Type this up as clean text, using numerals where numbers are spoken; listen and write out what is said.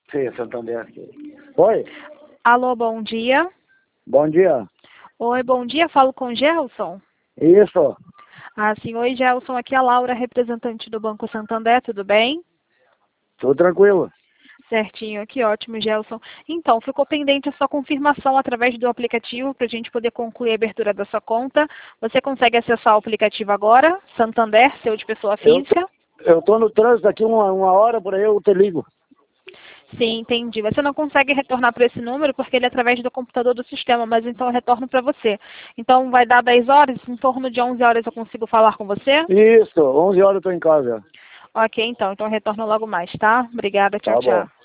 Sim, Santander aqui. Oi, Alô, bom dia. bom dia. Oi, bom dia. Falo com o Gelson. Isso, Ah, sim. Oi, Gelson. Aqui é a Laura, representante do Banco Santander. Tudo bem? tudo tranquilo. Certinho. Que ótimo, Gelson. Então, ficou pendente a sua confirmação através do aplicativo para a gente poder concluir a abertura da sua conta. Você consegue acessar o aplicativo agora? Santander, seu de pessoa Eu, física? eu tô no trânsito aqui uma hora, por aí eu te ligo. Sim, entendi. Você não consegue retornar para esse número porque ele é através do computador do sistema, mas então eu retorno para você. Então vai dar 10 horas, em torno de 11 horas eu consigo falar com você? Isso, 11 horas eu tô em casa. Ok, então eu retorno logo mais, tá? Obrigada, tchau, Tá bom. tchau.